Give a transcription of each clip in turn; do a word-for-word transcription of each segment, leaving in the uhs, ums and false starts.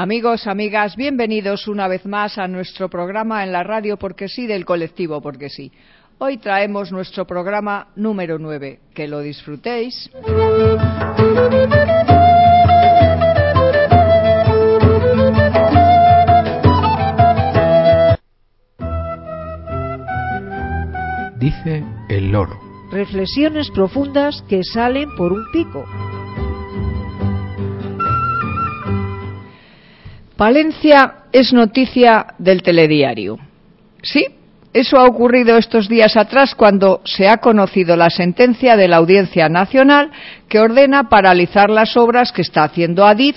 Amigos, amigas, bienvenidos una vez más a nuestro programa en la radio Porque sí del colectivo Porque sí. Hoy traemos nuestro programa número nueve. Que lo disfrutéis. Dice el loro. Reflexiones profundas que salen por un pico. Palencia es noticia del telediario. Sí, eso ha ocurrido estos días atrás cuando se ha conocido la sentencia de la Audiencia Nacional que ordena paralizar las obras que está haciendo Adif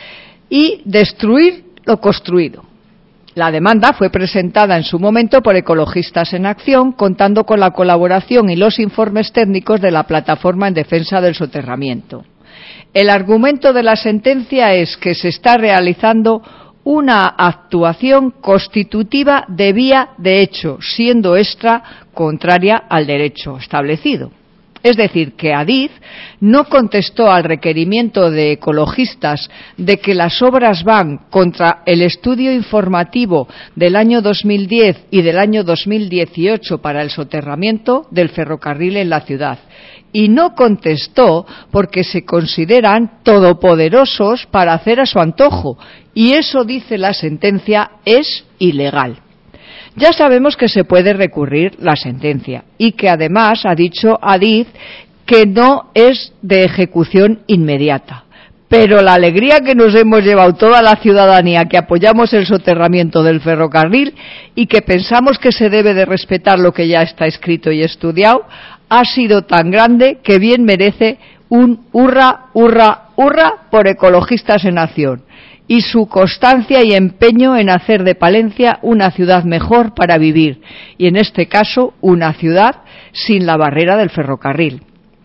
y destruir lo construido. La demanda fue presentada en su momento por Ecologistas en Acción, contando con la colaboración y los informes técnicos de la Plataforma en Defensa del Soterramiento. El argumento de la sentencia es que se está realizando una actuación constitutiva de vía de hecho, siendo esta contraria al derecho establecido. Es decir, que Adif no contestó al requerimiento de Ecologistas de que las obras van contra el estudio informativo del año dos mil diez y del año dos mil dieciocho para el soterramiento del ferrocarril en la ciudad. Y no contestó porque se consideran todopoderosos para hacer a su antojo. Y eso, dice la sentencia, es ilegal. Ya sabemos que se puede recurrir la sentencia y que además ha dicho Adif que no es de ejecución inmediata. Pero la alegría que nos hemos llevado toda la ciudadanía que apoyamos el soterramiento del ferrocarril y que pensamos que se debe de respetar lo que ya está escrito y estudiado, ha sido tan grande que bien merece un hurra, hurra, hurra por Ecologistas en Acción y su constancia y empeño en hacer de Palencia una ciudad mejor para vivir y en este caso una ciudad sin la barrera del ferrocarril.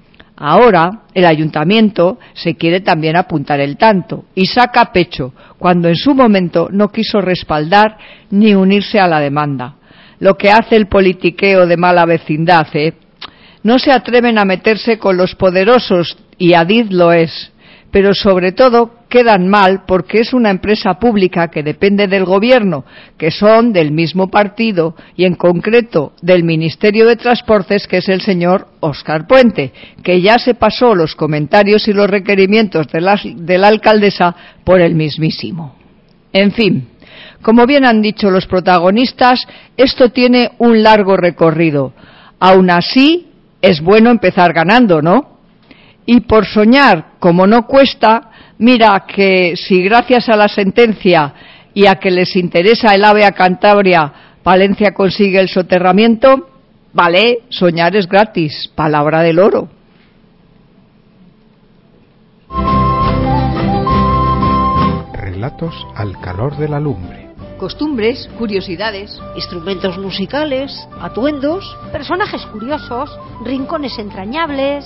Ahora el ayuntamiento se quiere también apuntar el tanto y saca pecho cuando en su momento no quiso respaldar ni unirse a la demanda. Lo que hace el politiqueo de mala vecindad, ¿eh? No se atreven a meterse con los poderosos y Adif lo es, pero sobre todo quedan mal porque es una empresa pública que depende del gobierno, que son del mismo partido y en concreto del Ministerio de Transportes, que es el señor Óscar Puente, que ya se pasó los comentarios y los requerimientos de la, de la alcaldesa por el mismísimo. En fin, como bien han dicho los protagonistas, esto tiene un largo recorrido. Aún así, es bueno empezar ganando, ¿no? Y por soñar, como no cuesta, mira que si gracias a la sentencia y a que les interesa el AVE a Cantabria, Palencia consigue el soterramiento, vale, soñar es gratis, palabra del oro. Relatos al calor de la lumbre. Costumbres, curiosidades, instrumentos musicales, atuendos, personajes curiosos, rincones entrañables.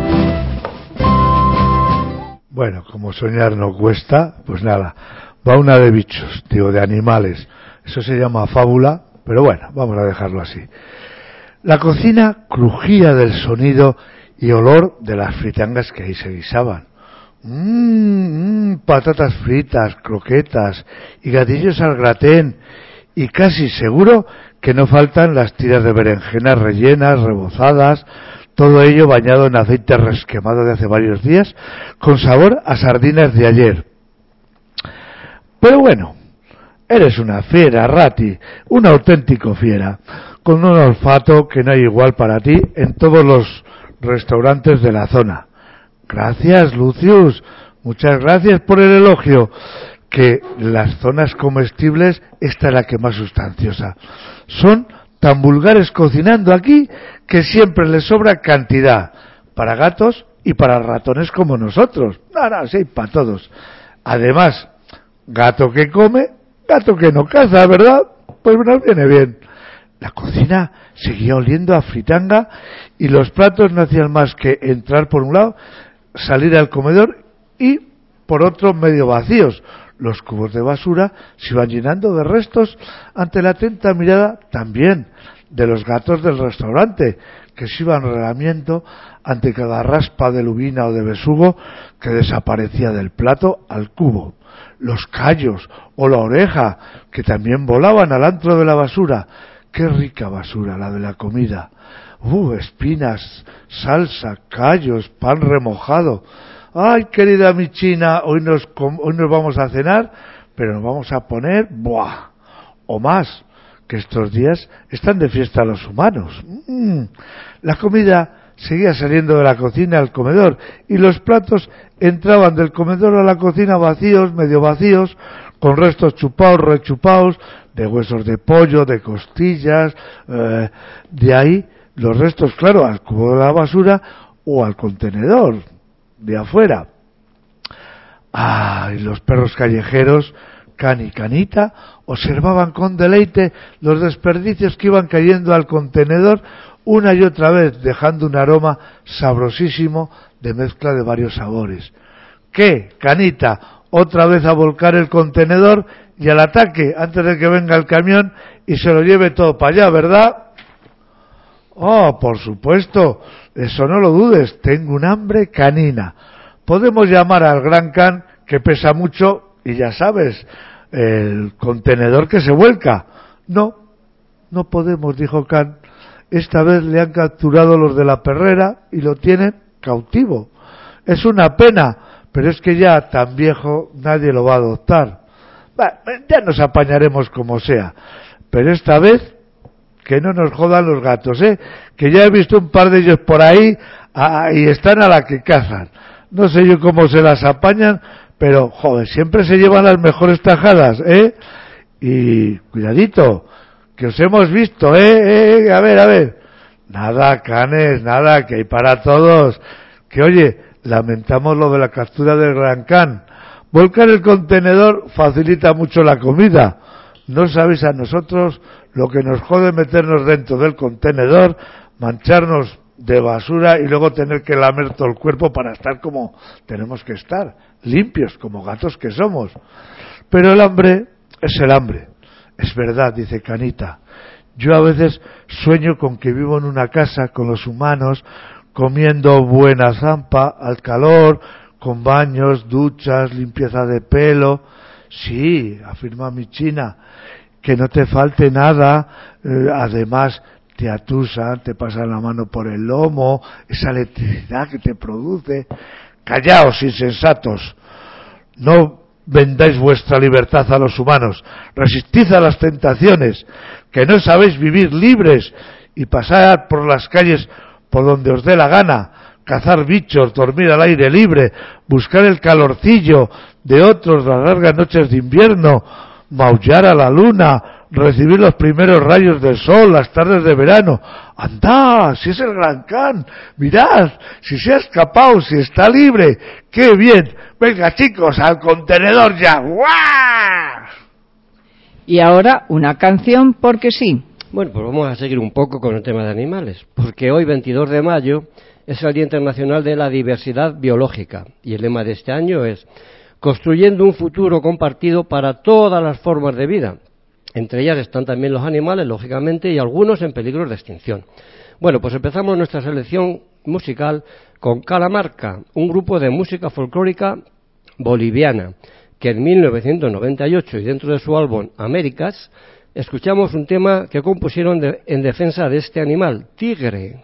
Bueno, como soñar no cuesta, pues nada, va una de bichos, digo, de animales. Eso se llama fábula, pero bueno, vamos a dejarlo así. La cocina crujía del sonido y olor de las fritangas que ahí se guisaban. Mmm, mmm, patatas fritas, croquetas y gatillos al gratén, y casi seguro que no faltan las tiras de berenjenas rellenas, rebozadas, todo ello bañado en aceite resquemado de hace varios días, con sabor a sardinas de ayer. Pero bueno, eres una fiera, Rati, un auténtico fiera, con un olfato que no hay igual para ti en todos los restaurantes de la zona. Gracias, Lucius, muchas gracias por el elogio, que las zonas comestibles, esta es la que más sustanciosa. Son tan vulgares cocinando aquí que siempre les sobra cantidad, para gatos y para ratones como nosotros. No, no, sí, para todos. Además, gato que come, gato que no caza, ¿verdad? Pues nos viene bien. La cocina seguía oliendo a fritanga y los platos no hacían más que entrar por un lado, salir al comedor y por otro medio vacíos. Los cubos de basura se iban llenando de restos ante la atenta mirada también de los gatos del restaurante, que se iban relamiendo ante cada raspa de lubina o de besugo que desaparecía del plato al cubo. Los callos o la oreja, que también volaban al antro de la basura. ¡Qué rica basura la de la comida! ¡Uh, espinas, salsa, callos, pan remojado! ¡Ay, querida mi China, hoy nos, hoy nos vamos a cenar, pero nos vamos a poner, ¡buah!, o más, que estos días están de fiesta los humanos. Mm. La comida seguía saliendo de la cocina al comedor y los platos entraban del comedor a la cocina vacíos, medio vacíos, con restos chupados, rechupados, de huesos de pollo, de costillas, eh, de ahí los restos, claro, al cubo de la basura o al contenedor de afuera. Ah, y los perros callejeros, Can y Canita, observaban con deleite los desperdicios que iban cayendo al contenedor una y otra vez, dejando un aroma sabrosísimo de mezcla de varios sabores. ¿Qué, Canita? Otra vez a volcar el contenedor y al ataque antes de que venga el camión y se lo lleve todo para allá, ¿verdad? Oh, por supuesto, eso no lo dudes, tengo un hambre canina. Podemos llamar al Gran Can, que pesa mucho, y ya sabes, el contenedor que se vuelca. No, no podemos, dijo Can. Esta vez le han capturado los de la perrera y lo tienen cautivo. Es una pena, pero es que ya tan viejo nadie lo va a adoptar. Bah, ya nos apañaremos como sea, pero esta vez que no nos jodan los gatos, ¿eh? Que ya he visto un par de ellos por ahí a, y están a la que cazan. No sé yo cómo se las apañan, pero, joder, siempre se llevan las mejores tajadas, ¿eh? Y, cuidadito, que os hemos visto, ¿eh? ¿eh? A ver, a ver. Nada, Canes, nada, que hay para todos. Que, oye, lamentamos lo de la captura del Gran Can. Volcar el contenedor facilita mucho la comida. No sabéis a nosotros lo que nos jode meternos dentro del contenedor, mancharnos de basura y luego tener que lamer todo el cuerpo para estar como tenemos que estar, limpios, como gatos que somos. Pero el hambre es el hambre. Es verdad, dice Canita. Yo a veces sueño con que vivo en una casa con los humanos, comiendo buena zampa, al calor, con baños, duchas, limpieza de pelo. Sí, afirma mi China, que no te falte nada, eh, además te atusan, te pasan la mano por el lomo, esa electricidad que te produce. Callaos, insensatos, no vendáis vuestra libertad a los humanos, resistid a las tentaciones, que no sabéis vivir libres y pasar por las calles por donde os dé la gana, cazar bichos, dormir al aire libre, buscar el calorcillo de otros las largas noches de invierno, maullar a la luna, recibir los primeros rayos del sol, las tardes de verano. ¡Anda! Si es el Gran Can, mirad, si se ha escapado, si está libre, ¡qué bien! Venga, chicos, al contenedor ya. ¡Guau! Y ahora una canción porque sí. Bueno, pues vamos a seguir un poco con el tema de animales, porque hoy, veintidós de mayo, es el Día Internacional de la Diversidad Biológica, y el lema de este año es construyendo un futuro compartido para todas las formas de vida. Entre ellas están también los animales, lógicamente, y algunos en peligro de extinción. Bueno, pues empezamos nuestra selección musical con Calamarca, un grupo de música folclórica boliviana, que en mil novecientos noventa y ocho, y dentro de su álbum Américas, escuchamos un tema que compusieron de, en defensa de este animal, tigre.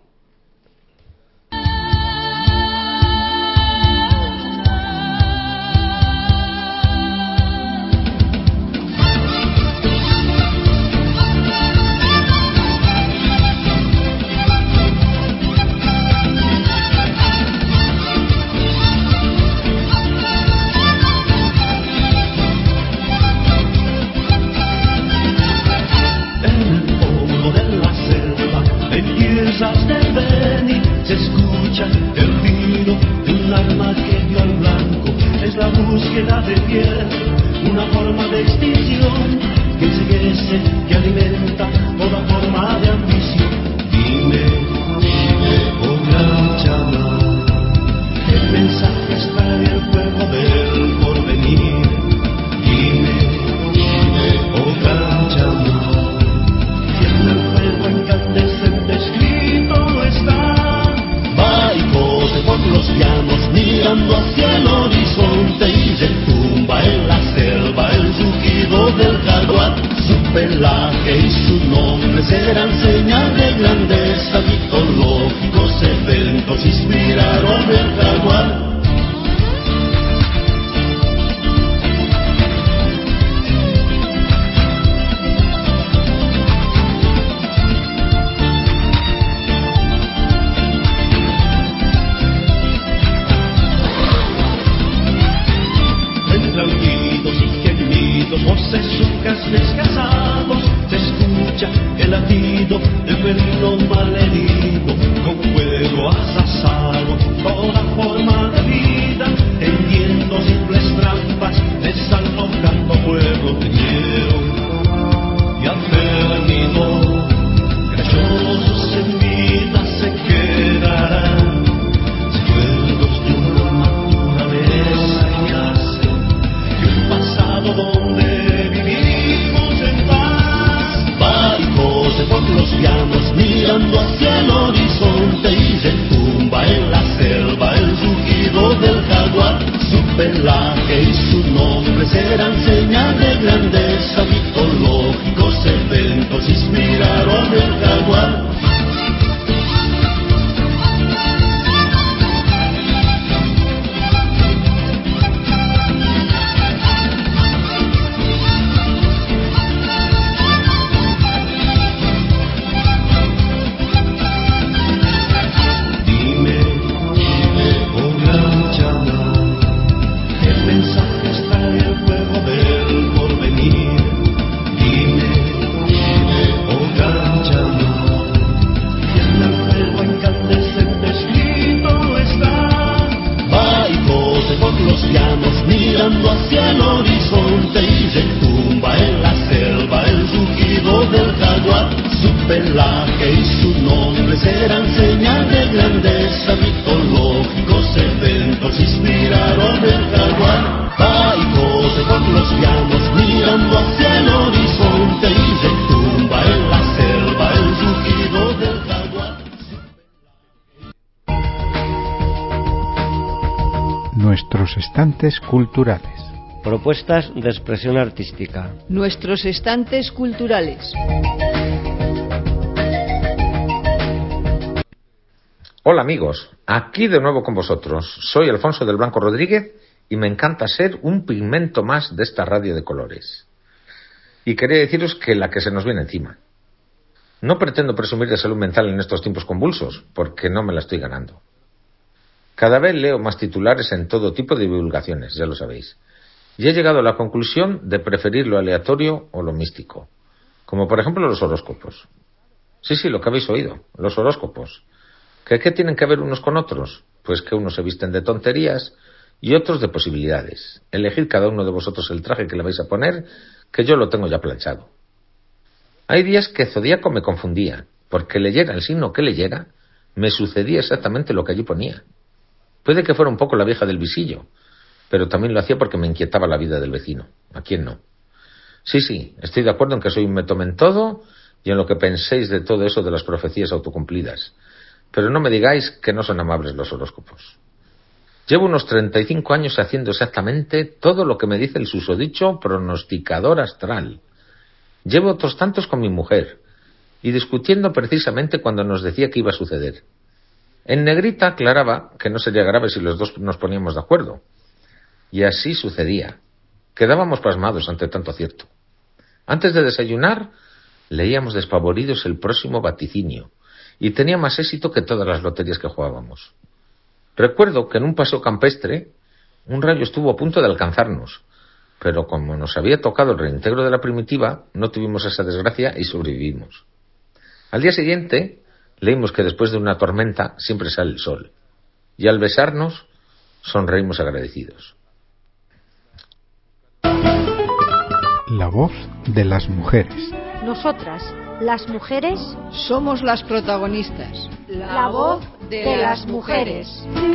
Búsqueda de piel, una forma de extinción que enseguece, que alimenta toda forma de ambición. Dime, dime, oh gran chamán, el mensaje está en el fuego del porvenir. Dime, dime, oh gran chamán, tiene el fuego serán señal de grandeza, mitológicos eventos inspiraron el jaguar. Voces surcas descasados, se escucha el latido del felino malherido, con fuego asazado, toda forma de vida, tendiendo simples trampas, desalojando pueblo teñero. Y al término, graciosos en vida se quedarán, recuerdos de una naturaleza que hace que un pasado donde por los llanos mirando hacia el horizonte y retumba en la selva el rugido del jaguar. Su pelaje y su nombre serán señal de grandeza, mitológicos eventos inspiraron el jaguar. Mirando hacia el horizonte y retumba en la selva el rugido del jaguar. Su pelaje y su nombre serán señal de grandeza, mitológicos eventos inspiraron el jaguar. Va y corre por los llanos mirando hacia el horizonte y retumba en la selva el rugido del jaguar. Nuestros estantes culturales. Propuestas de expresión artística. Nuestros estantes culturales. Hola amigos, aquí de nuevo con vosotros. Soy Alfonso del Blanco Rodríguez y me encanta ser un pigmento más de esta radio de colores. Y quería deciros que la que se nos viene encima. No pretendo presumir de salud mental en estos tiempos convulsos, porque no me la estoy ganando. Cada vez leo más titulares en todo tipo de divulgaciones, ya lo sabéis. Y he llegado a la conclusión de preferir lo aleatorio o lo místico. Como por ejemplo los horóscopos. Sí, sí, lo que habéis oído, los horóscopos. ¿Qué, qué tienen que ver unos con otros? Pues que unos se visten de tonterías y otros de posibilidades. Elegid cada uno de vosotros el traje que le vais a poner, que yo lo tengo ya planchado. Hay días que Zodíaco me confundía, porque leyera el signo que leyera, me sucedía exactamente lo que allí ponía. Puede que fuera un poco la vieja del visillo, pero también lo hacía porque me inquietaba la vida del vecino. ¿A quién no? Sí, sí, estoy de acuerdo en que soy un metome en todo y en lo que penséis de todo eso de las profecías autocumplidas. Pero no me digáis que no son amables los horóscopos. Llevo unos treinta y cinco años haciendo exactamente todo lo que me dice el susodicho pronosticador astral. Llevo otros tantos con mi mujer y discutiendo precisamente cuando nos decía que iba a suceder. En negrita aclaraba que no sería grave si los dos nos poníamos de acuerdo. Y así sucedía. Quedábamos pasmados ante tanto acierto. Antes de desayunar, leíamos despavoridos el próximo vaticinio, y tenía más éxito que todas las loterías que jugábamos. Recuerdo que en un paseo campestre, un rayo estuvo a punto de alcanzarnos, pero como nos había tocado el reintegro de la primitiva, no tuvimos esa desgracia y sobrevivimos. Al día siguiente, leímos que después de una tormenta siempre sale el sol, y al besarnos, sonreímos agradecidos. La voz de las mujeres. Nosotras, las mujeres, Somos las protagonistas. la voz de las mujeres.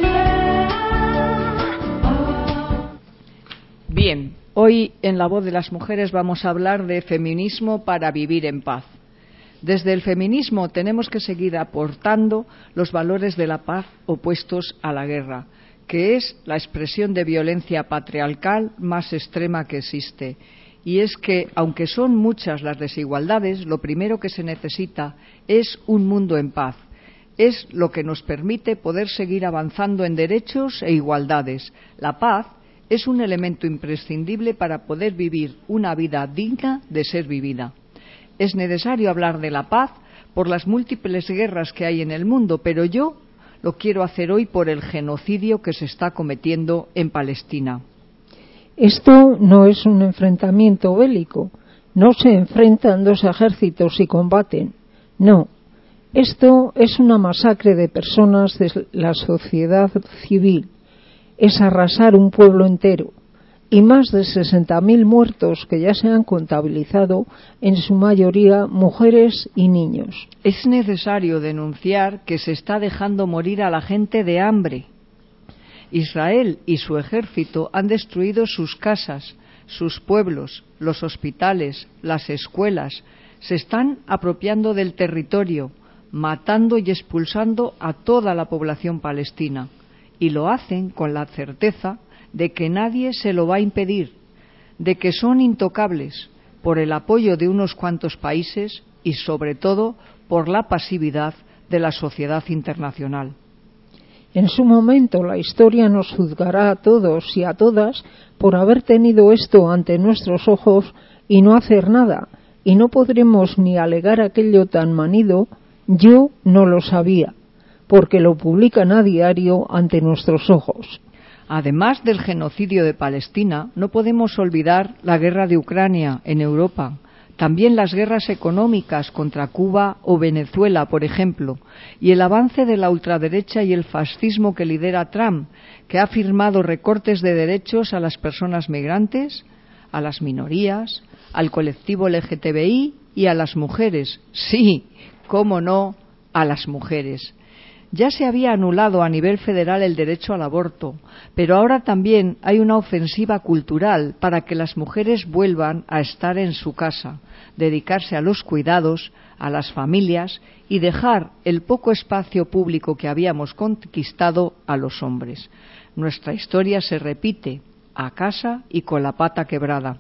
Bien, hoy en La Voz de las Mujeres vamos a hablar de feminismo para vivir en paz. Desde el feminismo tenemos que seguir aportando los valores de la paz opuestos a la guerra, que es la expresión de violencia patriarcal más extrema que existe, y es que, aunque son muchas las desigualdades, lo primero que se necesita es un mundo en paz. Es lo que nos permite poder seguir avanzando en derechos e igualdades. La paz es un elemento imprescindible para poder vivir una vida digna de ser vivida. Es necesario hablar de la paz por las múltiples guerras que hay en el mundo, pero yo lo quiero hacer hoy por el genocidio que se está cometiendo en Palestina. Esto no es un enfrentamiento bélico, no se enfrentan dos ejércitos y combaten, no. Esto es una masacre de personas de la sociedad civil, es arrasar un pueblo entero, y más de sesenta mil muertos que ya se han contabilizado, en su mayoría mujeres y niños. Es necesario denunciar que se está dejando morir a la gente de hambre. Israel y su ejército han destruido sus casas, sus pueblos, los hospitales, las escuelas, se están apropiando del territorio, matando y expulsando a toda la población palestina, y lo hacen con la certeza de que nadie se lo va a impedir, de que son intocables por el apoyo de unos cuantos países y, sobre todo, por la pasividad de la sociedad internacional. En su momento la historia nos juzgará a todos y a todas por haber tenido esto ante nuestros ojos y no hacer nada, y no podremos ni alegar aquello tan manido, yo no lo sabía, porque lo publican a diario ante nuestros ojos. Además del genocidio de Palestina, no podemos olvidar la guerra de Ucrania en Europa, también las guerras económicas contra Cuba o Venezuela, por ejemplo, y el avance de la ultraderecha y el fascismo que lidera Trump, que ha firmado recortes de derechos a las personas migrantes, a las minorías, al colectivo L G T B I y a las mujeres. Sí, cómo no, a las mujeres. Ya se había anulado a nivel federal el derecho al aborto, pero ahora también hay una ofensiva cultural para que las mujeres vuelvan a estar en su casa, dedicarse a los cuidados, a las familias y dejar el poco espacio público que habíamos conquistado a los hombres. Nuestra historia se repite, a casa y con la pata quebrada.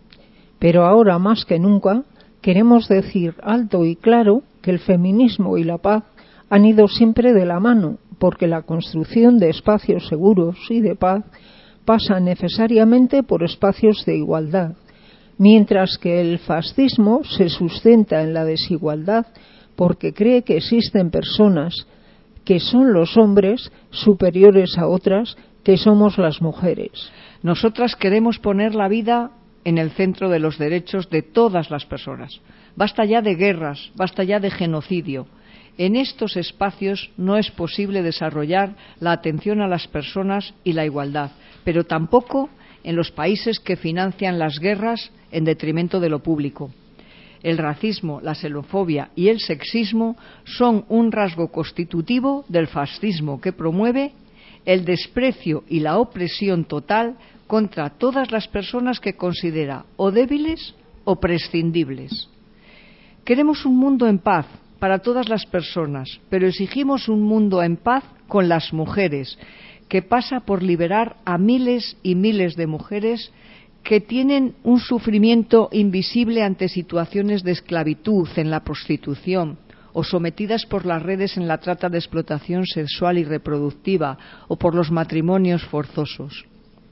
Pero ahora más que nunca queremos decir alto y claro que el feminismo y la paz han ido siempre de la mano, porque la construcción de espacios seguros y de paz pasa necesariamente por espacios de igualdad, mientras que el fascismo se sustenta en la desigualdad porque cree que existen personas que son los hombres superiores a otras que somos las mujeres. Nosotras queremos poner la vida en el centro de los derechos de todas las personas. Basta ya de guerras, basta ya de genocidio. En estos espacios no es posible desarrollar la atención a las personas y la igualdad, pero tampoco en los países que financian las guerras en detrimento de lo público. El racismo, la xenofobia y el sexismo son un rasgo constitutivo del fascismo que promueve el desprecio y la opresión total contra todas las personas que considera o débiles o prescindibles. Queremos un mundo en paz para todas las personas, pero exigimos un mundo en paz con las mujeres, que pasa por liberar a miles y miles de mujeres que tienen un sufrimiento invisible ante situaciones de esclavitud en la prostitución o sometidas por las redes en la trata de explotación sexual y reproductiva o por los matrimonios forzosos.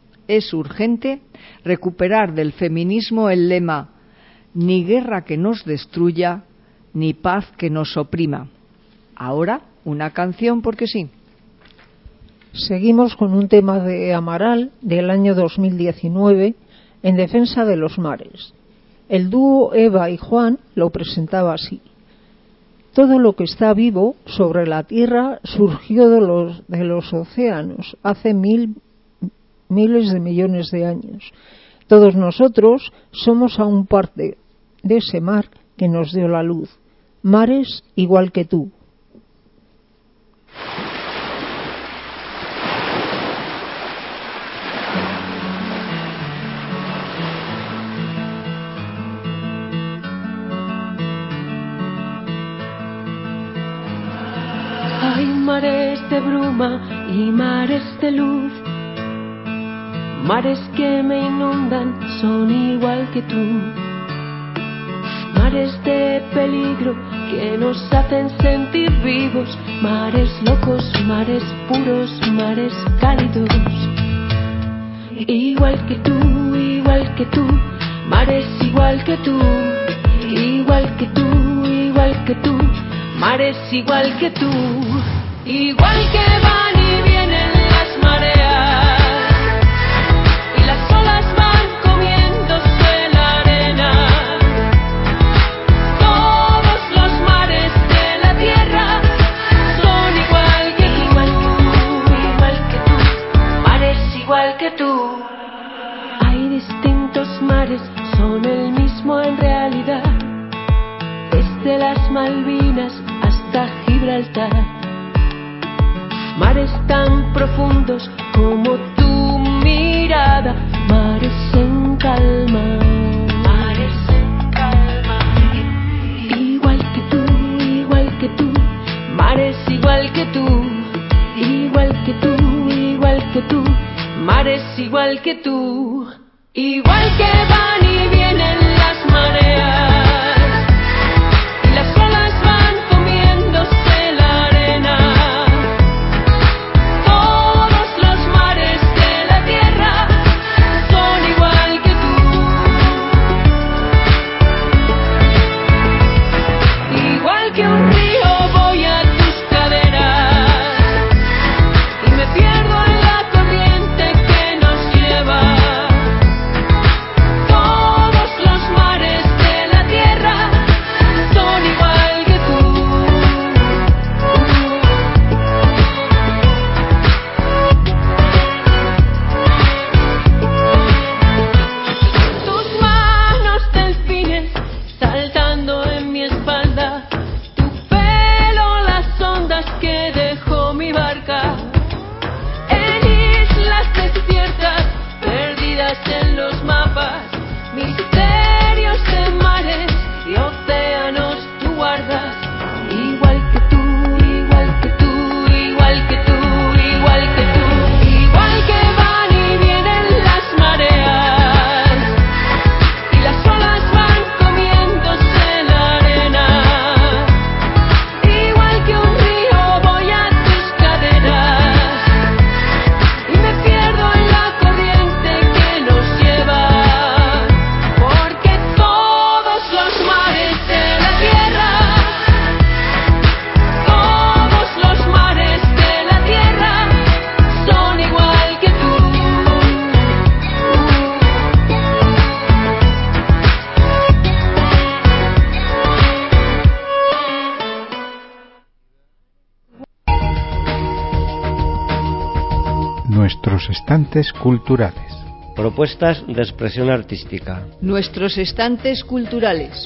Es urgente recuperar del feminismo el lema «Ni guerra que nos destruya, ni paz que nos oprima». Ahora, una canción porque sí. Seguimos con un tema de Amaral del año dos mil diecinueve en defensa de los mares. El dúo Eva y Juan lo presentaba así: todo lo que está vivo sobre la tierra surgió de los, de los océanos hace mil, miles de millones de años. Todos nosotros somos aún parte de ese mar que nos dio la luz. Mares igual que tú. Hay mares de bruma y mares de luz, Mares que me inundan son igual que tú. Mares de peligro que nos hacen sentir vivos. Mares locos, mares puros, mares cálidos. Igual que tú, igual que tú. Mares igual que tú. Igual que tú, igual que tú. Mares igual que tú. Igual que van y vienen las mareas, y las olas van comiéndose la arena. Todos los mares de la tierra son igual que tú, igual que tú, mares igual que tú. Hay distintos mares, son el mismo en realidad, desde las Malvinas hasta Gibraltar. Mares tan profundos como tu mirada, mares en calma, mares en calma. Igual que tú, igual que tú, mares igual que tú, igual que tú, igual que tú, mares igual que tú. Igual que van y vienen las mareas, y las olas van comiéndose la arena. Todos los mares de la tierra son igual que tú. Igual que un río voy a tus caderas y me pierdo en la corriente que nos lleva. Todos los mares de la tierra son igual que tú. Tus manos delfines saltando en mi espalda, tu pelo las ondas que dejó mi barca. En islas desiertas, perdidas en los mapas, misterios de mares y océanos tú guardas. Igual que tú, igual que tú, igual que tú, igual que tú. Igual que van y vienen las mareas, y las olas van comiéndose la arena. Igual que un río voy a tus caderas y me pierdo en la corriente que nos lleva. Porque todos los mares de la tierra, todos los mares de la tierra son igual que tú. Nuestros estantes culturales. Propuestas de expresión artística. Nuestros estantes culturales.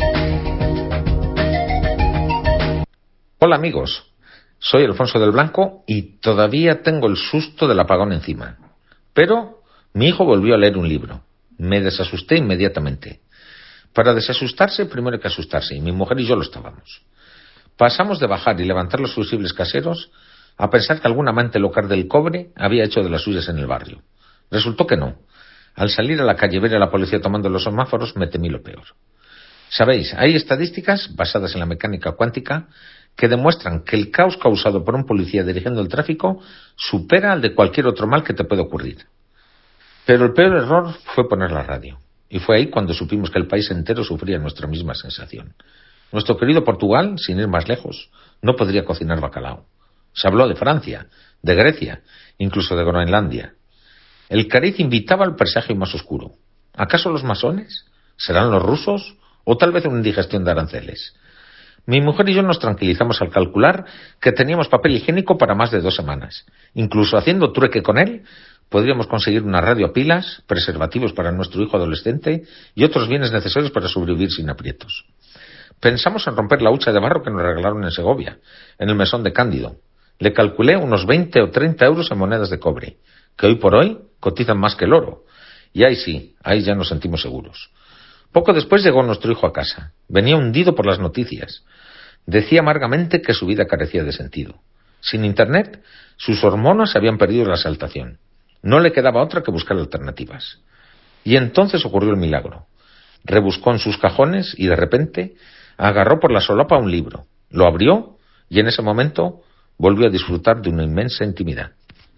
Hola amigos, soy Alfonso del Blanco y todavía tengo el susto del apagón encima. Pero mi hijo volvió a leer un libro. Me desasusté inmediatamente. Para desasustarse primero hay que asustarse, y mi mujer y yo lo estábamos. Pasamos de bajar y levantar los fusibles caseros a pensar que algún amante local del cobre había hecho de las suyas en el barrio. Resultó que no. Al salir a la calle y ver a la policía tomando los semáforos, me temí lo peor. Sabéis, hay estadísticas basadas en la mecánica cuántica que demuestran que el caos causado por un policía dirigiendo el tráfico supera al de cualquier otro mal que te puede ocurrir. Pero el peor error fue poner la radio. Y fue ahí cuando supimos que el país entero sufría nuestra misma sensación. Nuestro querido Portugal, sin ir más lejos, no podría cocinar bacalao. Se habló de Francia, de Grecia, incluso de Groenlandia. El cariz invitaba al presagio más oscuro. ¿Acaso los masones? ¿Serán los rusos? ¿O tal vez una indigestión de aranceles? Mi mujer y yo nos tranquilizamos al calcular que teníamos papel higiénico para más de dos semanas. Incluso haciendo trueque con él, podríamos conseguir una radio a pilas, preservativos para nuestro hijo adolescente y otros bienes necesarios para sobrevivir sin aprietos. Pensamos en romper la hucha de barro que nos regalaron en Segovia, en el mesón de Cándido. Le calculé unos veinte o treinta euros en monedas de cobre, que hoy por hoy cotizan más que el oro. Y ahí sí, ahí ya nos sentimos seguros. Poco después llegó nuestro hijo a casa. Venía hundido por las noticias. Decía amargamente que su vida carecía de sentido. Sin internet, sus hormonas habían perdido la exaltación. No le quedaba otra que buscar alternativas. Y entonces ocurrió el milagro. Rebuscó en sus cajones y de repente agarró por la solapa un libro, lo abrió y en ese momento volvió a disfrutar de una inmensa intimidad.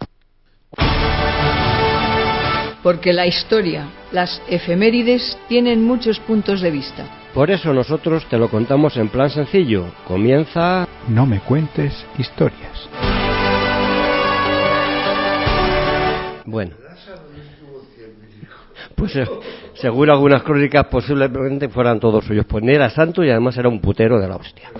Porque la historia, las efemérides, tienen muchos puntos de vista. Por eso nosotros te lo contamos en plan sencillo. Comienza... No me cuentes historias. Bueno. Pues eh, según algunas crónicas posiblemente fueran todos suyos. Pues ni era santo y además era un putero de la hostia.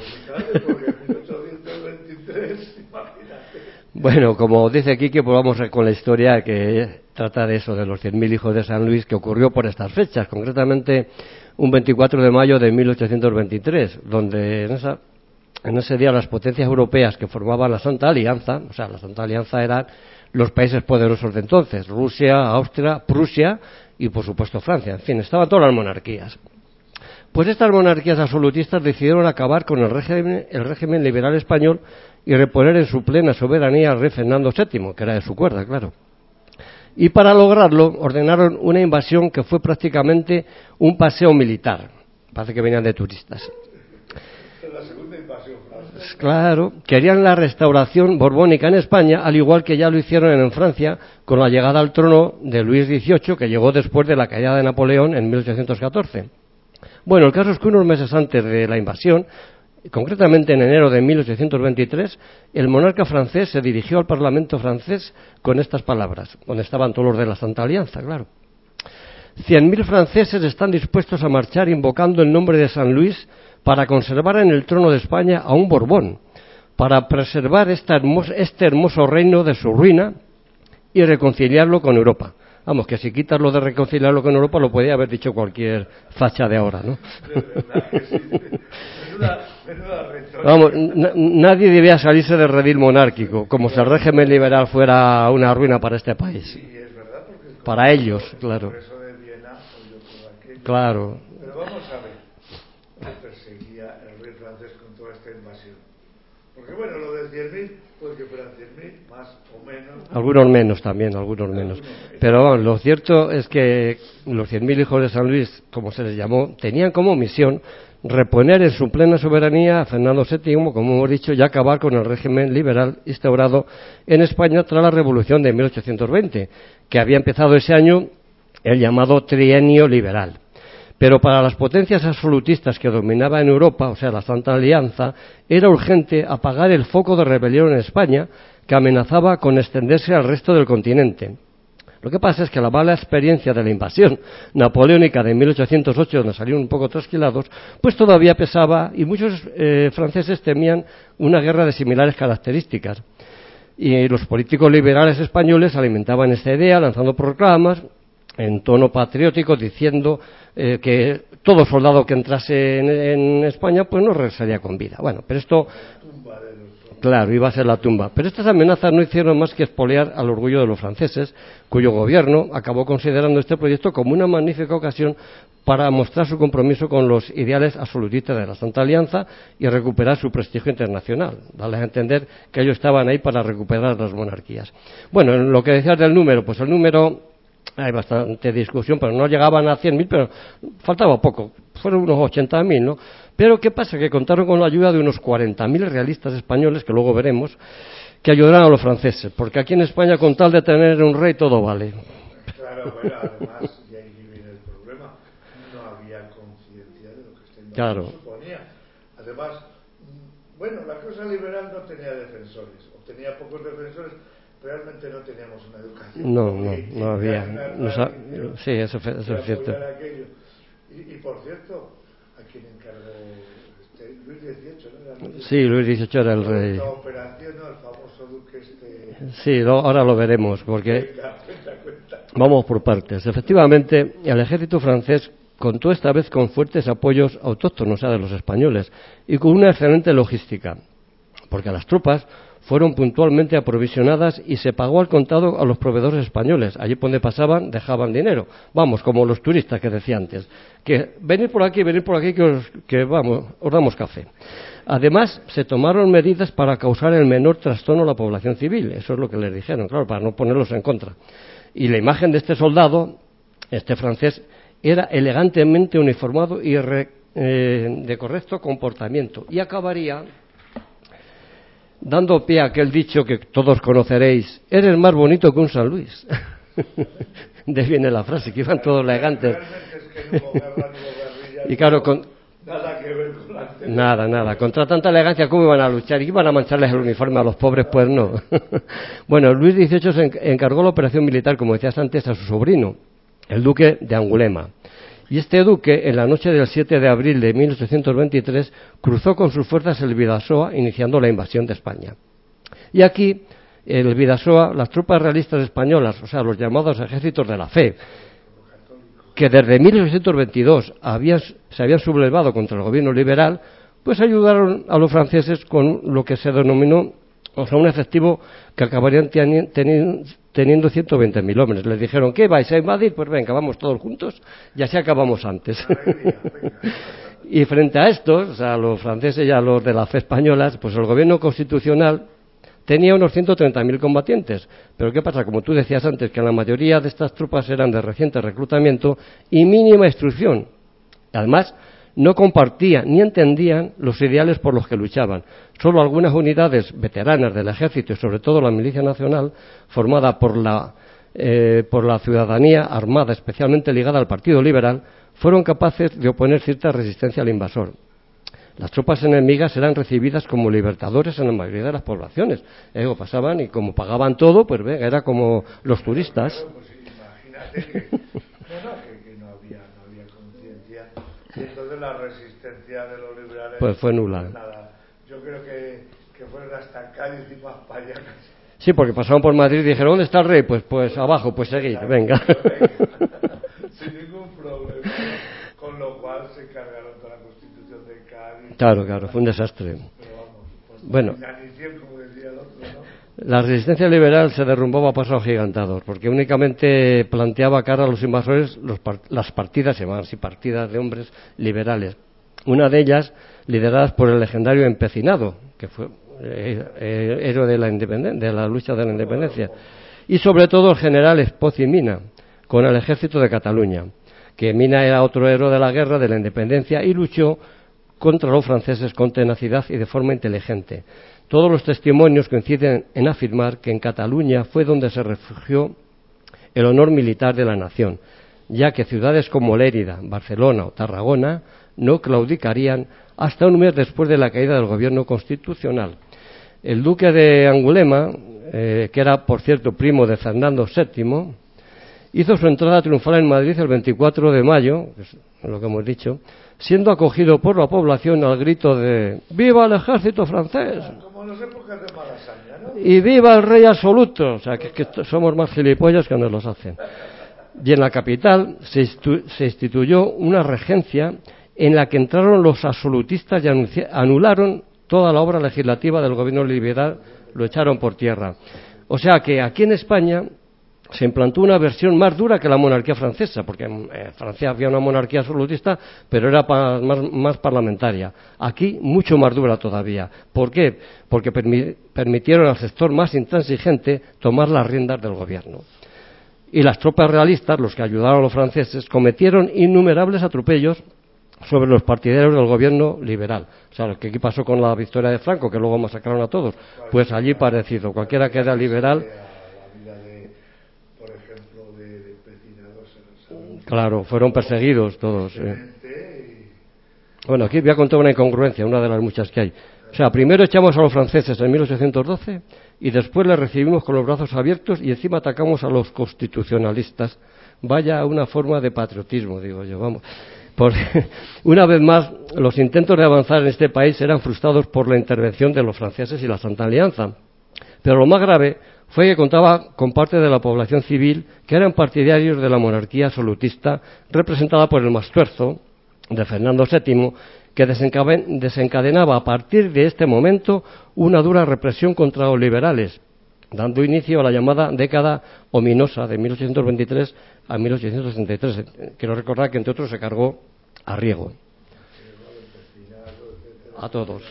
Bueno, como dice Quique, pues vamos con la historia que trata de eso, de los cien mil hijos de San Luis, que ocurrió por estas fechas, concretamente un veinticuatro de mayo de mil ochocientos veintitrés, donde en, esa, en ese día las potencias europeas que formaban la Santa Alianza, o sea, la Santa Alianza eran los países poderosos de entonces, Rusia, Austria, Prusia y por supuesto Francia, en fin, estaban todas las monarquías. Pues estas monarquías absolutistas decidieron acabar con el régimen, el régimen liberal español y reponer en su plena soberanía al rey Fernando séptimo, que era de su cuerda, claro. Y para lograrlo ordenaron una invasión que fue prácticamente un paseo militar. Parece que venían de turistas. La segunda invasión, Francia. Claro, querían la restauración borbónica en España, al igual que ya lo hicieron en Francia con la llegada al trono de Luis dieciocho, que llegó después de la caída de Napoleón en mil ochocientos catorce. Bueno, el caso es que unos meses antes de la invasión, concretamente en enero de mil ochocientos veintitrés, el monarca francés se dirigió al Parlamento francés con estas palabras, donde estaban todos los de la Santa Alianza, claro. Cien mil franceses están dispuestos a marchar invocando el nombre de San Luis para conservar en el trono de España a un Borbón, para preservar esta hermosa, este hermoso reino de su ruina y reconciliarlo con Europa. Vamos, que si quitas lo de reconciliarlo con Europa lo podía haber dicho cualquier facha de ahora, ¿no? De verdad que sí. Menuda, menuda retórica. Vamos, na- nadie debía salirse del redil monárquico, como si el régimen liberal fuera una ruina para este país. Sí, es verdad, porque es Para ellos, claro. el Congreso de Viena, o yo todo aquello. Claro. Pero vamos a ver, ¿qué perseguía el rey francés con toda esta invasión? Porque bueno, lo de cien mil, puede que fueran cien mil, más o menos. Algunos menos también, algunos menos. Pero bueno, lo cierto es que los cien mil hijos de San Luis, como se les llamó, tenían como misión reponer en su plena soberanía a Fernando séptimo, como hemos dicho, y acabar con el régimen liberal instaurado en España tras la Revolución de mil ochocientos veinte, que había empezado ese año el llamado trienio liberal. Pero para las potencias absolutistas que dominaban en Europa, o sea, la Santa Alianza, era urgente apagar el foco de rebelión en España que amenazaba con extenderse al resto del continente. Lo que pasa es que la mala experiencia de la invasión napoleónica de mil ochocientos ocho, donde salieron un poco trasquilados, pues todavía pesaba y muchos eh, franceses temían una guerra de similares características. Y los políticos liberales españoles alimentaban esta idea lanzando proclamas en tono patriótico diciendo eh, que todo soldado que entrase en, en España pues no regresaría con vida. Bueno, pero esto, claro, iba a ser la tumba. Pero estas amenazas no hicieron más que expoliar al orgullo de los franceses, cuyo gobierno acabó considerando este proyecto como una magnífica ocasión para mostrar su compromiso con los ideales absolutistas de la Santa Alianza y recuperar su prestigio internacional. Darles a entender que ellos estaban ahí para recuperar las monarquías. Bueno, en lo que decías del número, pues el número... Hay bastante discusión, pero no llegaban a cien mil, pero faltaba poco, fueron unos ochenta mil, ¿no? Pero ¿qué pasa? Que contaron con la ayuda de unos cuarenta mil realistas españoles, que luego veremos, que ayudaron a los franceses, porque aquí en España con tal de tener un rey todo vale. Claro, bueno, además, y ahí viene el problema, no había conciencia de lo que esta invasión Claro. suponía. Además, bueno, la causa liberal no tenía defensores, o tenía pocos defensores. Realmente no teníamos una educación. No, no, no había. No sa- sí, eso, eso es cierto. Y, y por cierto, ¿a quién encargó este, Luis dieciocho? ¿No? Era Luis Sí, Luis dieciocho era el rey. La operación, ¿no? El famoso duque este. Sí, lo- ahora lo veremos, porque Venga, cuenta, cuenta. vamos por partes. Efectivamente, el ejército francés contó esta vez con fuertes apoyos autóctonos, o sea, de los españoles, y con una excelente logística, porque las tropas fueron puntualmente aprovisionadas y se pagó al contado a los proveedores españoles. Allí por donde pasaban dejaban dinero. Vamos, como los turistas que decía antes, que venid por aquí, venid por aquí, que, os, que vamos, os damos café. Además, se tomaron medidas para causar el menor trastorno a la población civil. Eso es lo que les dijeron, claro, para no ponerlos en contra. Y la imagen de este soldado, este francés, era elegantemente uniformado y re, eh, de correcto comportamiento. Y acabaría dando pie a aquel dicho que todos conoceréis: eres más bonito que un San Luis. De ahí viene la frase, que iban todos elegantes. Y claro, con... Nada que ver con la Nada, nada. Contra tanta elegancia, ¿cómo iban a luchar? ¿Y iban a mancharles el uniforme a los pobres? Pues no. Bueno, Luis dieciocho se encargó la operación militar, como decías antes, a su sobrino, el duque de Angulema. Y este duque, en la noche del siete de abril de mil ochocientos veintitrés, cruzó con sus fuerzas el Bidasoa, iniciando la invasión de España. Y aquí, en el Bidasoa, las tropas realistas españolas, o sea, los llamados ejércitos de la fe, que desde mil ochocientos veintidós habían, se habían sublevado contra el gobierno liberal, pues ayudaron a los franceses con lo que se denominó, o sea, un efectivo que acabarían teni, teni, teniendo ciento veinte mil hombres. Les dijeron, ¿qué vais a invadir? Pues venga, vamos todos juntos y así acabamos antes. Y frente a estos, o sea, a los franceses y a los de la fe españolas, pues el gobierno constitucional tenía unos ciento treinta mil combatientes. Pero ¿qué pasa? Como tú decías antes, que la mayoría de estas tropas eran de reciente reclutamiento y mínima instrucción. Además, no compartían ni entendían los ideales por los que luchaban. Solo algunas unidades veteranas del ejército y sobre todo la milicia nacional, formada por la, eh, por la ciudadanía armada especialmente ligada al Partido Liberal, fueron capaces de oponer cierta resistencia al invasor. Las tropas enemigas eran recibidas como libertadores en la mayoría de las poblaciones. Eh, pasaban y como pagaban todo, pues venga, era como los turistas. Claro, pues imagínate que, no, que, que no había, no había conciencia. Y entonces la resistencia de los liberales pues fue nula. Nada. Yo creo que, que fueron hasta Cádiz y más para allá. Sí, porque pasaron por Madrid y dijeron, ¿dónde está el rey? Pues pues abajo, pues seguid, venga. Sin ningún problema. Con lo cual se cargaron toda la Constitución de Cádiz. Claro, claro, fue un desastre. Pero vamos, pues bueno, como decía el otro, ¿no? La resistencia liberal se derrumbó a pasos agigantados, porque únicamente planteaba cara a los invasores los part las partidas, se llamaban así, partidas de hombres liberales. Una de ellas, lideradas por el legendario Empecinado, que fue eh, eh, héroe de la, de la lucha de la independencia, y sobre todo el general Espoz y Mina, con el ejército de Cataluña, que Mina era otro héroe de la guerra de la independencia y luchó contra los franceses con tenacidad y de forma inteligente. Todos los testimonios coinciden en afirmar que en Cataluña fue donde se refugió el honor militar de la nación, ya que ciudades como Lérida, Barcelona o Tarragona no claudicarían hasta un mes después de la caída del gobierno constitucional. El duque de Angulema, eh, que era, por cierto, primo de Fernando séptimo, hizo su entrada triunfal en Madrid el veinticuatro de mayo, que es lo que hemos dicho, siendo acogido por la población al grito de ¡Viva el ejército francés! Como en las épocas de Malasaña, ¿no? Y ¡viva el rey absoluto! O sea, que, que somos más gilipollas que nos los hacen. Y en la capital se, institu se instituyó una regencia en la que entraron los absolutistas y anularon toda la obra legislativa del gobierno liberal, lo echaron por tierra. O sea que aquí en España se implantó una versión más dura que la monarquía francesa, porque en Francia había una monarquía absolutista, pero era pa más, más parlamentaria. Aquí, mucho más dura todavía. ¿Por qué? Porque permi permitieron al sector más intransigente tomar las riendas del gobierno. Y las tropas realistas, los que ayudaron a los franceses, cometieron innumerables atropellos sobre los partidarios del gobierno liberal. O sea, lo que aquí pasó con la victoria de Franco, que luego masacraron a todos, pues allí parecido. Cualquiera que era liberal... Claro, fueron perseguidos todos. Eh. Bueno, aquí voy a contar una incongruencia, una de las muchas que hay. O sea, primero echamos a los franceses en mil ochocientos doce y después les recibimos con los brazos abiertos y encima atacamos a los constitucionalistas. Vaya una forma de patriotismo, digo yo, vamos. Porque una vez más, los intentos de avanzar en este país eran frustrados por la intervención de los franceses y la Santa Alianza. Pero lo más grave fue que contaba con parte de la población civil que eran partidarios de la monarquía absolutista representada por el Mastuerzo de Fernando séptimo, que desencadenaba a partir de este momento una dura represión contra los liberales, dando inicio a la llamada década ominosa de mil ochocientos veintitrés a mil ochocientos sesenta y tres. Quiero recordar que entre otros se cargó a Riego. A todos.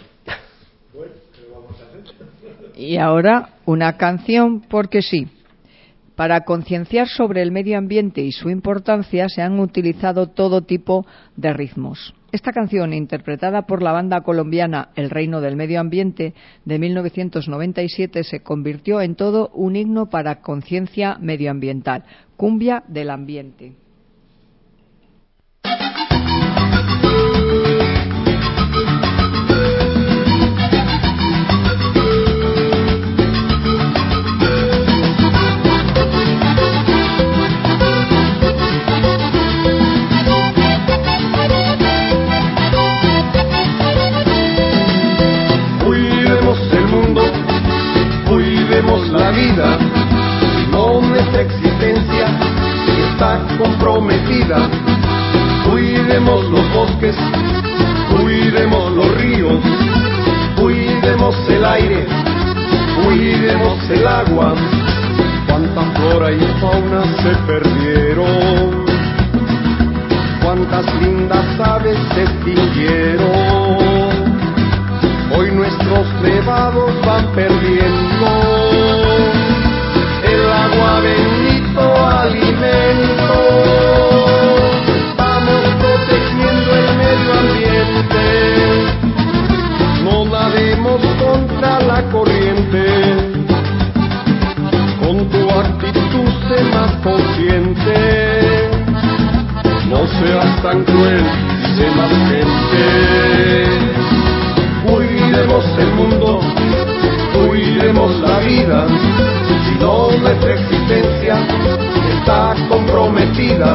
Y ahora una canción porque sí. Para concienciar sobre el medio ambiente y su importancia se han utilizado todo tipo de ritmos. Esta canción, interpretada por la banda colombiana El Reino del Medio Ambiente de mil novecientos noventa y siete, se convirtió en todo un himno para conciencia medioambiental. Cumbia del ambiente. La vida, no nuestra existencia está comprometida. Cuidemos los bosques, cuidemos los ríos, cuidemos el aire, cuidemos el agua. Cuánta flora y fauna se perdieron, cuántas lindas aves se extinguieron. Hoy nuestros nevados van perdiendo el agua, bendito alimento. Vamos protegiendo el medio ambiente, no nademos contra la corriente. Con tu actitud sé más consciente, no seas tan cruel, sé más gente. Cuidemos el mundo, cuidemos la vida, si no nuestra existencia está comprometida.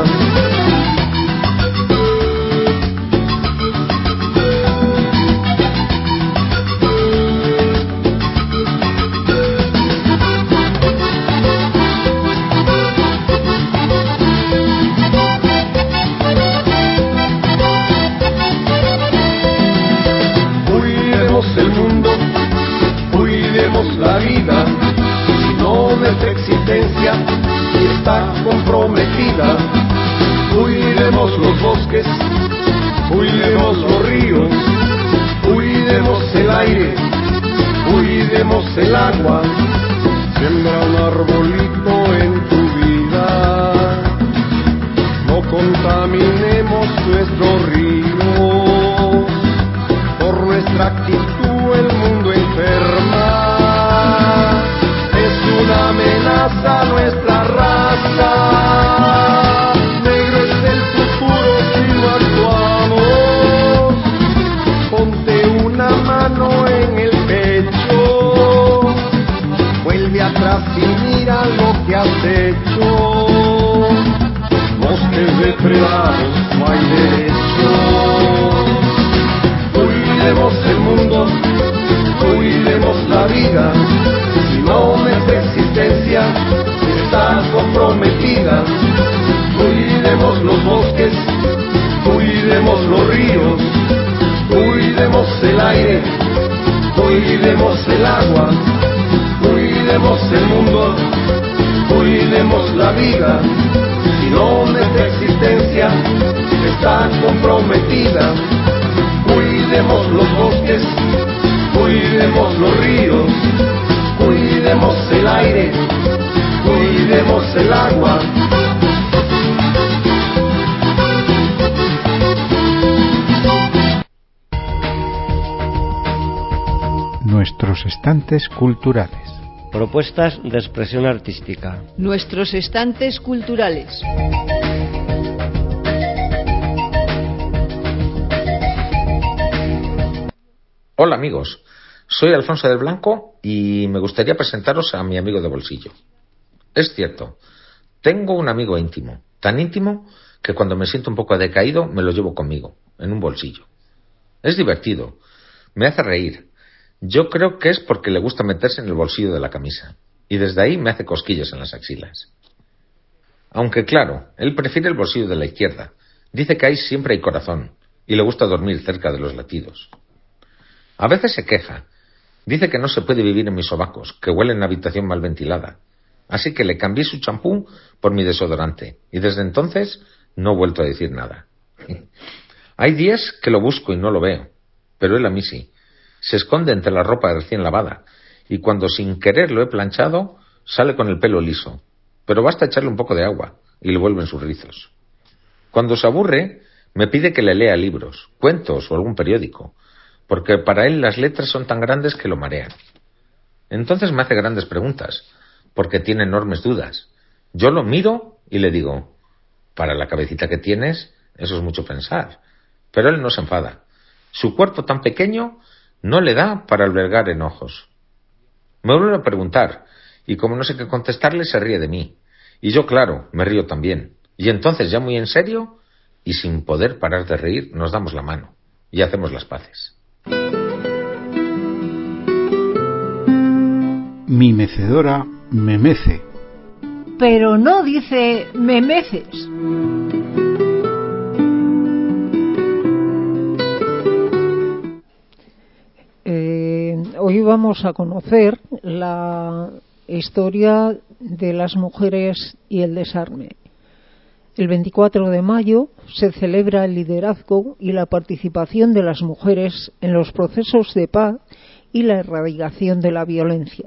La vida, si no nuestra existencia está comprometida. Cuidemos los bosques, cuidemos los ríos, cuidemos el aire, cuidemos el agua. Siembra un arbolito en tu vida, no contaminemos nuestros ríos. Por nuestra actitud el mundo enferma, una amenaza a nuestra raza. Negro es el futuro si no actuamos. Ponte una mano en el pecho, vuelve atrás y mira lo que has hecho. Bosques depredados, no hay derecho. Cuidemos el mundo, cuidemos la vida, no nuestra existencia está comprometida. Cuidemos los bosques, cuidemos los ríos, cuidemos el aire, cuidemos el agua, cuidemos el mundo, cuidemos la vida, si no nuestra existencia está comprometida. Cuidemos los bosques, cuidemos los ríos, cuidemos el aire, cuidemos el agua. Nuestros estantes culturales. Propuestas de expresión artística. Nuestros estantes culturales. Hola amigos, soy Alfonso del Blanco y me gustaría presentaros a mi amigo de bolsillo. Es cierto, tengo un amigo íntimo, tan íntimo que cuando me siento un poco decaído me lo llevo conmigo, en un bolsillo. Es divertido, me hace reír. Yo creo que es porque le gusta meterse en el bolsillo de la camisa y desde ahí me hace cosquillas en las axilas. Aunque claro, él prefiere el bolsillo de la izquierda. Dice que ahí siempre hay corazón y le gusta dormir cerca de los latidos. A veces se queja. Dice que no se puede vivir en mis sobacos, que huele en la habitación mal ventilada. Así que le cambié su champú por mi desodorante y desde entonces no he vuelto a decir nada. Hay días que lo busco y no lo veo, pero él a mí sí. Se esconde entre la ropa recién lavada y cuando sin querer lo he planchado, sale con el pelo liso. pero basta echarle un poco de agua y le vuelven sus rizos. Cuando se aburre, me pide que le lea libros, cuentos o algún periódico, porque para él las letras son tan grandes que lo marean. Entonces me hace grandes preguntas, porque tiene enormes dudas. Yo lo miro y le digo, para la cabecita que tienes, eso es mucho pensar. Pero él no se enfada. Su cuerpo tan pequeño no le da para albergar enojos. Me vuelve a preguntar, y como no sé qué contestarle, se ríe de mí. Y yo, claro, me río también. Y entonces, ya muy en serio, y sin poder parar de reír, nos damos la mano y hacemos las paces. Mi mecedora me mece. Pero no dice me meces. Eh, hoy vamos a conocer la historia de las mujeres y el desarme. El veinticuatro de mayo se celebra el liderazgo y la participación de las mujeres en los procesos de paz y la erradicación de la violencia.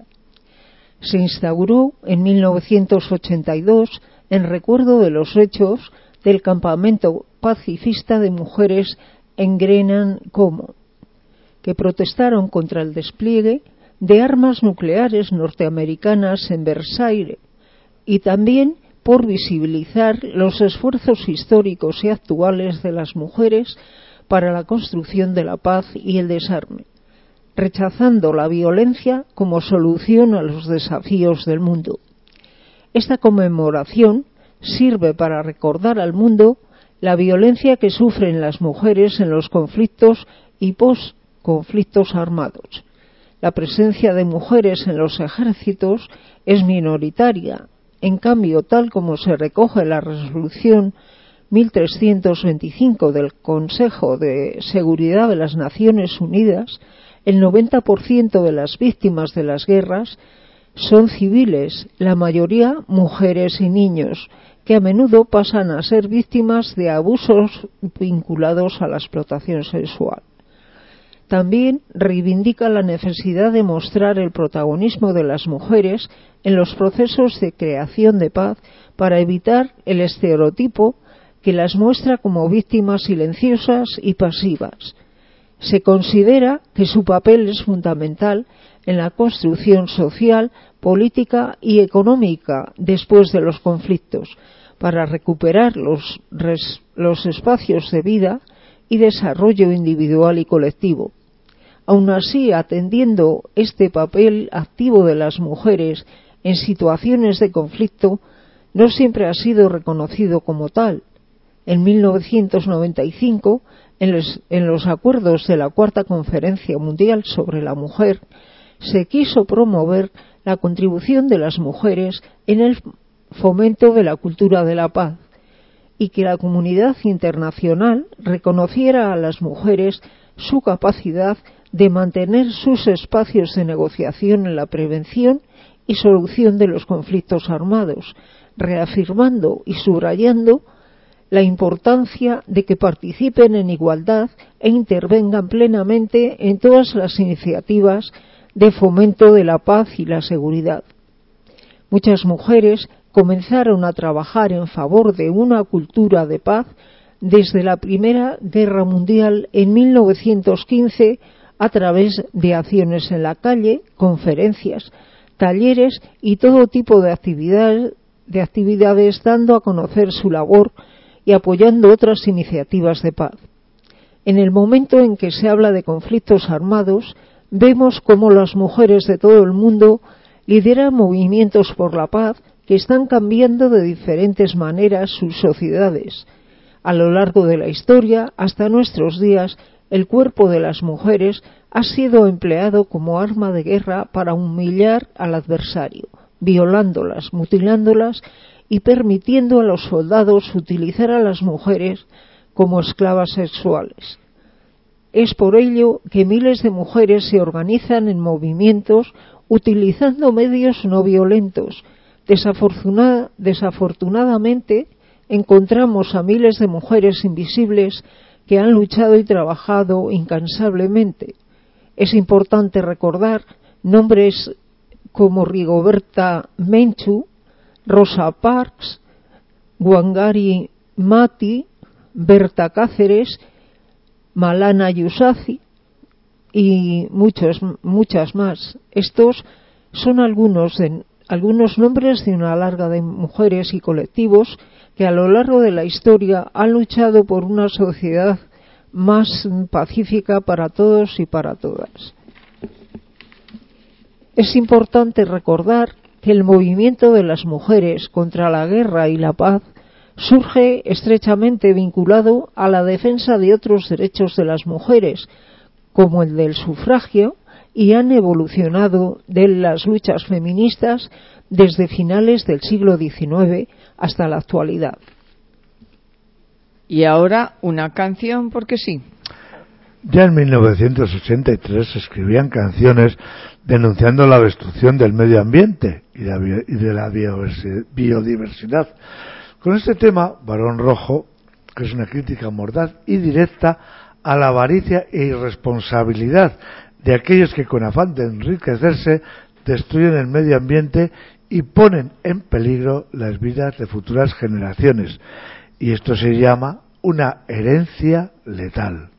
Se instauró en mil novecientos ochenta y dos en recuerdo de los hechos del campamento pacifista de mujeres en Grenan Como, que protestaron contra el despliegue de armas nucleares norteamericanas en Versailles y también por visibilizar los esfuerzos históricos y actuales de las mujeres para la construcción de la paz y el desarme, rechazando la violencia como solución a los desafíos del mundo. Esta conmemoración sirve para recordar al mundo la violencia que sufren las mujeres en los conflictos y post-conflictos armados. La presencia de mujeres en los ejércitos es minoritaria. En cambio, tal como se recoge en la resolución mil trescientos veinticinco del Consejo de Seguridad de las Naciones Unidas, el noventa por ciento de las víctimas de las guerras son civiles, la mayoría mujeres y niños, que a menudo pasan a ser víctimas de abusos vinculados a la explotación sexual. También reivindica la necesidad de mostrar el protagonismo de las mujeres en los procesos de creación de paz para evitar el estereotipo que las muestra como víctimas silenciosas y pasivas. Se considera que su papel es fundamental en la construcción social, política y económica después de los conflictos, para recuperar los, res, los espacios de vida y desarrollo individual y colectivo. Aun así, atendiendo este papel activo de las mujeres en situaciones de conflicto, no siempre ha sido reconocido como tal. En mil novecientos noventa y cinco, en los, en los acuerdos de la Cuarta Conferencia Mundial sobre la Mujer, se quiso promover la contribución de las mujeres en el fomento de la cultura de la paz y que la comunidad internacional reconociera a las mujeres su capacidad de mantener sus espacios de negociación en la prevención y solución de los conflictos armados, reafirmando y subrayando la importancia de que participen en igualdad e intervengan plenamente en todas las iniciativas de fomento de la paz y la seguridad. Muchas mujeres comenzaron a trabajar en favor de una cultura de paz desde la Primera Guerra Mundial en mil novecientos quince a través de acciones en la calle, conferencias, talleres y todo tipo de actividades, de actividades dando a conocer su labor y apoyando otras iniciativas de paz. En el momento en que se habla de conflictos armados, vemos cómo las mujeres de todo el mundo lideran movimientos por la paz que están cambiando de diferentes maneras sus sociedades. A lo largo de la historia, hasta nuestros días, el cuerpo de las mujeres ha sido empleado como arma de guerra para humillar al adversario, violándolas, mutilándolas y permitiendo a los soldados utilizar a las mujeres como esclavas sexuales. Es por ello que miles de mujeres se organizan en movimientos utilizando medios no violentos. Desafortunada, desafortunadamente, encontramos a miles de mujeres invisibles que han luchado y trabajado incansablemente. Es importante recordar nombres como Rigoberta Menchú, Rosa Parks, Wangari Maathai, Berta Cáceres, Malala Yousafzai y muchos, muchas más. Estos son algunos, de, algunos nombres de una larga de mujeres y colectivos que a lo largo de la historia han luchado por una sociedad más pacífica para todos y para todas. Es importante recordar que el movimiento de las mujeres contra la guerra y la paz surge estrechamente vinculado a la defensa de otros derechos de las mujeres, como el del sufragio, y han evolucionado de las luchas feministas desde finales del siglo diecinueve hasta la actualidad. Y ahora una canción porque sí. Ya en mil novecientos ochenta y tres se escribían canciones denunciando la destrucción del medio ambiente y de la biodiversidad. Con este tema, Barón Rojo, que es una crítica mordaz y directa a la avaricia e irresponsabilidad de aquellos que con afán de enriquecerse destruyen el medio ambiente y ponen en peligro las vidas de futuras generaciones. Y esto se llama una herencia letal.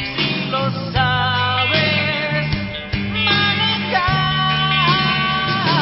Sabes manejar.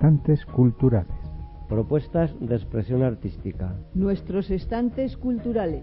estantes culturales. Propuestas de expresión artística. Nuestros estantes culturales.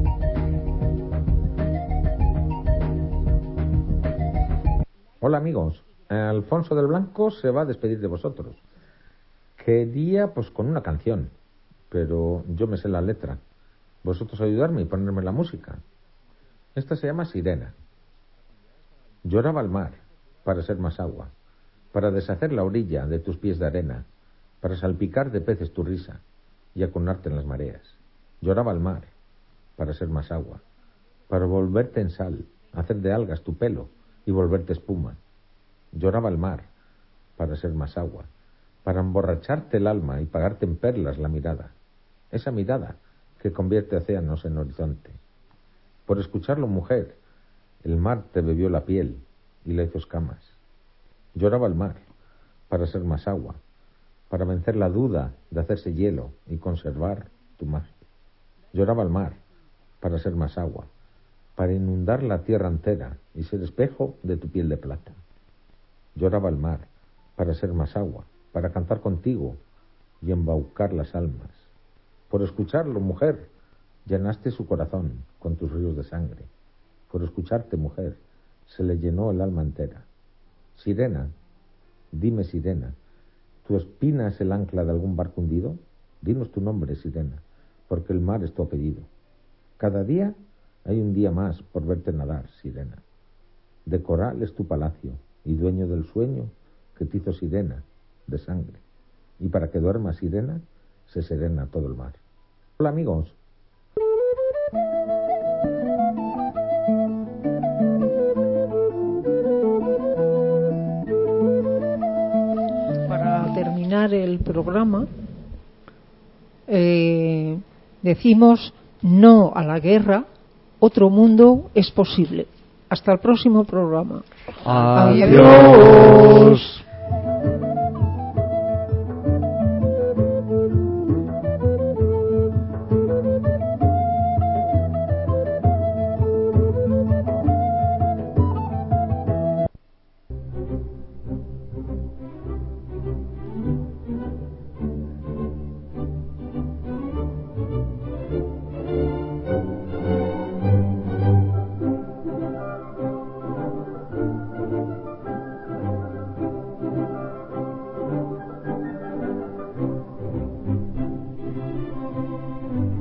Hola amigos, Alfonso del Blanco se va a despedir de vosotros. Quería pues con una canción, pero yo me sé la letra. Vosotros ayudarme y ponerme la música. Esta se llama Sirena. Lloraba el mar para ser más agua, para deshacer la orilla de tus pies de arena, para salpicar de peces tu risa y acunarte en las mareas. Lloraba el mar para ser más agua, para volverte en sal, hacer de algas tu pelo y volverte espuma. Lloraba el mar para ser más agua, para emborracharte el alma y pagarte en perlas la mirada, esa mirada que convierte océanos en horizonte. Por escucharlo, mujer, el mar te bebió la piel y le hizo escamas. Lloraba el mar para ser más agua, para vencer la duda de hacerse hielo y conservar tu magia. Lloraba el mar para ser más agua, para inundar la tierra entera y ser espejo de tu piel de plata. Lloraba el mar para ser más agua, para cantar contigo y embaucar las almas. Por escucharlo, mujer, llenaste su corazón con tus ríos de sangre. Por escucharte, mujer, se le llenó el alma entera. Sirena, dime, sirena, ¿tu espina es el ancla de algún barco hundido? Dinos tu nombre, sirena, porque el mar es tu apellido. Cada día hay un día más por verte nadar, sirena. De coral es tu palacio y dueño del sueño que te hizo sirena de sangre. Y para que duerma, sirena, se serena todo el mar. Hola amigos. Para terminar el programa, eh, decimos no a la guerra, otro mundo es posible. Hasta el próximo programa. Adiós. Adiós.